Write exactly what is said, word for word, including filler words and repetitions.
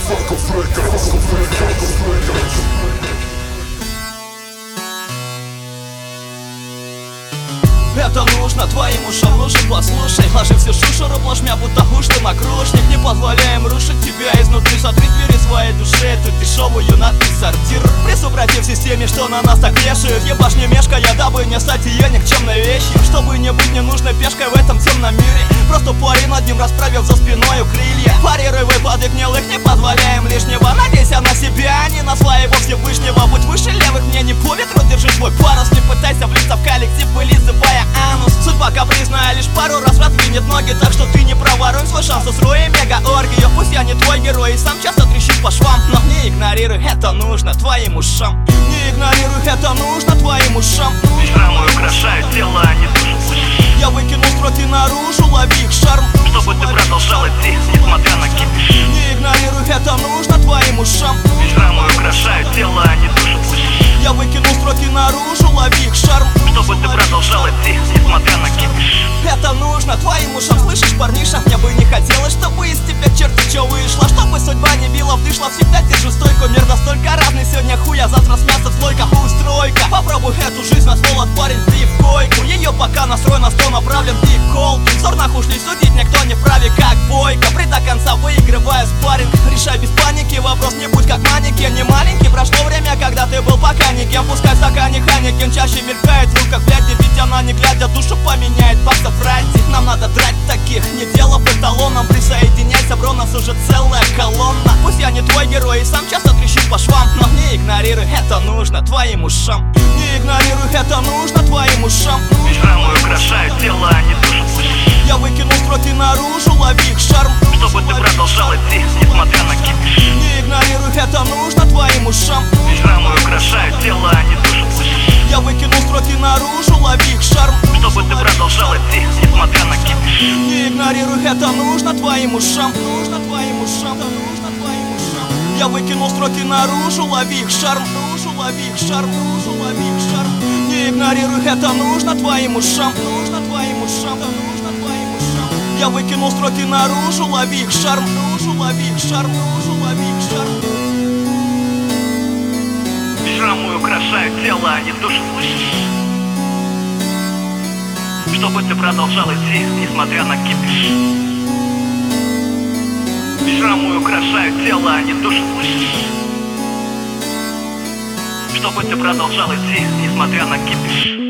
Это нужно твоим ушам, лучше послушай. Ложи всю шушеру плашмя, будто уж ты мокрушник. Не позволяем рушить тебя изнутри. Сотри двери своей души, эту дешевую надпись сортир. Присупротив системе, что на нас так вешают. Ебашь не мешкая, дабы не стать ее никчемной вещью. Чтобы не быть ненужной пешкой в этом темном мире. Просто пари над ним, расправив за спиной крылья. Парируй выпады гнилых, не позволяем лишнего. Надейся на себя, а не на своего Всевышнего. Будь выше левых, мне не по ветру, держи свой парус. Не пытайся влиться в коллектив, вылизывая анус. Судьба капризная, лишь пару раз раздвинет ноги. Так что ты не проворуй свой шанс, устрои мега-оргию. Пусть я не твой герой и сам часто трещит по швам. Но не игнорируй, это нужно твоим ушам. Не игнорируй, это нужно твоим ушам. Шрамы украшают тело, а не душу. Я выкинул строки наружу, лови их шарм. Чтобы ты продолжал идти, несмотря на кипиш. Не игнорируй, это нужно твоим ушам. Шрамы украшают тело, а не душу. Я выкинул строки наружу, лови их шарм. Чтобы ты продолжал идти, несмотря на кипиш. Это нужно твоим ушам, слышишь, парниша? Мне бы не хотелось, чтобы из тебя черти чё вышло. Чтобы судьба не била в дышло, всегда держу стойку. Мир настолько разный, сегодня хуя, завтра с мяса в слойках устройка. Попробуй эту жизнь, на стол парень, ты в койку. Ее пока настрой на стол направлен, ты кол. Взор на ушли, судить никто не вправе, как бойко. При до конца выигрывая спарринг. Решай без паники, вопрос не будь как манекен. Не маленький, прошло время, когда ты был пока никем. Пускай стакане Ханекен чаще мелькает в руках, блядь, ведь она не глядя душу поменяет. Баксов ради, нам надо драть таких. Не дело по эталонам, присоединяйся, бро, нас уже целая колонна. Пусть я не твой герой и сам часто трещит по швам. Но не игнорируй, это нужно твоим ушам. Не игнорируй, это нужно твоим ушам. Шрамы украшают тело, а не душу. Я выкинул строки наружу, лови их шарм. Чтобы ты продолжал идти, несмотря на кипиш. Не игнорируй, это нужно твоим ушам. Шрамы украшают тело, а не душу. Я выкинул строки наружу, лови их шарм. Чтобы ты продолжал идти, несмотря на кипиш. Не игнорируй, это нужно твоим ушам. Нужно твоим ушам, это нужно твоим ушам. Я выкинул строки наружу, лови их шарм. Наружу, лови их шарм, наружу, лови их шарм. Не игнорируй, это нужно твоим ушам. Нужно твоим ушам, это нужно твоим ушам. Я выкинул строки наружу, лови их шарм. Наружу, лови их шарм, наружу, лови их шарм. Шрамы украшают тело, а не душу, слышишь? Чтобы ты продолжал идти, несмотря на кипиш. Шрамы украшают тело, а не душу, слышишь? Чтобы ты продолжал идти, несмотря на кипиш.